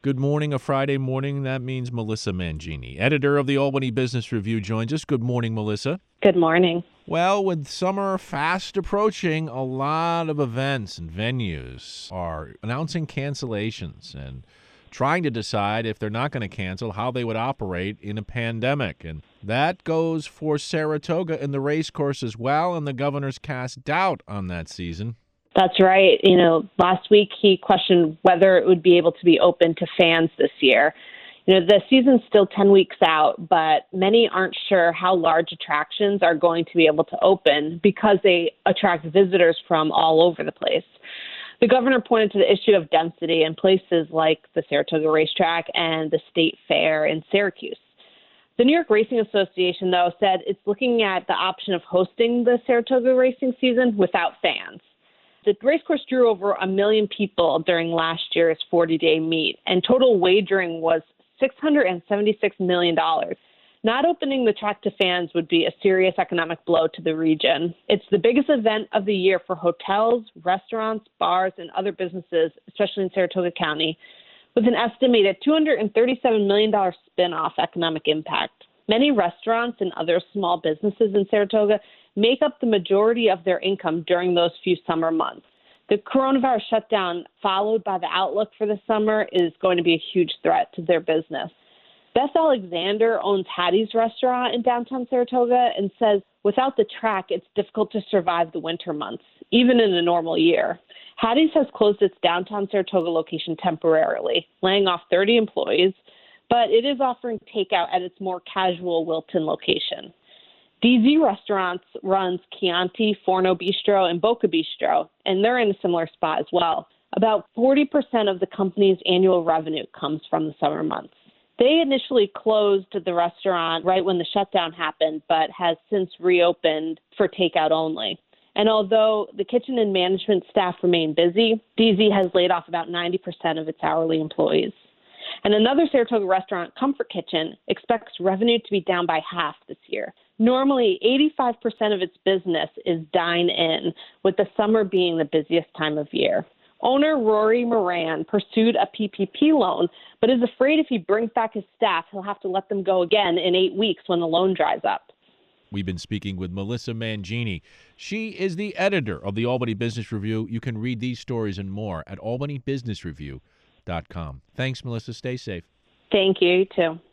Good morning, a Friday morning. That means Melissa Mangini, editor of the Albany Business Review, joins us. Good morning, Melissa. Good morning. Well, with summer fast approaching, a lot of events and venues are announcing cancellations and trying to decide if they're not going to cancel, how they would operate in a pandemic. And that goes for Saratoga and the race course as well, and the governor's cast doubt on that season. That's right. Last week he questioned whether it would be able to be open to fans this year. The season's still 10 weeks out, but many aren't sure how large attractions are going to be able to open because they attract visitors from all over the place. The governor pointed to the issue of density in places like the Saratoga Racetrack and the State Fair in Syracuse. The New York Racing Association, though, said it's looking at the option of hosting the Saratoga racing season without fans. The racecourse drew over 1 million people during last year's 40-day meet, and total wagering was $676 million. Not opening the track to fans would be a serious economic blow to the region. It's the biggest event of the year for hotels, restaurants, bars, and other businesses, especially in Saratoga County, with an estimated $237 million spin-off economic impact. Many restaurants and other small businesses in Saratoga make up the majority of their income during those few summer months. The coronavirus shutdown, followed by the outlook for the summer, is going to be a huge threat to their business. Beth Alexander owns Hattie's Restaurant in downtown Saratoga and says without the track, it's difficult to survive the winter months, even in a normal year. Hattie's has closed its downtown Saratoga location temporarily, laying off 30 employees, but it is offering takeout at its more casual Wilton location. DZ Restaurants runs Chianti, Forno Bistro, and Boca Bistro, and they're in a similar spot as well. About 40% of the company's annual revenue comes from the summer months. They initially closed the restaurant right when the shutdown happened, but has since reopened for takeout only. And although the kitchen and management staff remain busy, DZ has laid off about 90% of its hourly employees. And another Saratoga restaurant, Comfort Kitchen, expects revenue to be down by half this year. Normally, 85% of its business is dine-in, with the summer being the busiest time of year. Owner Rory Moran pursued a PPP loan, but is afraid if he brings back his staff, he'll have to let them go again in 8 weeks when the loan dries up. We've been speaking with Melissa Mangini. She is the editor of the Albany Business Review. You can read these stories and more at albanybusinessreview.com. Thanks, Melissa. Stay safe. Thank you. You too.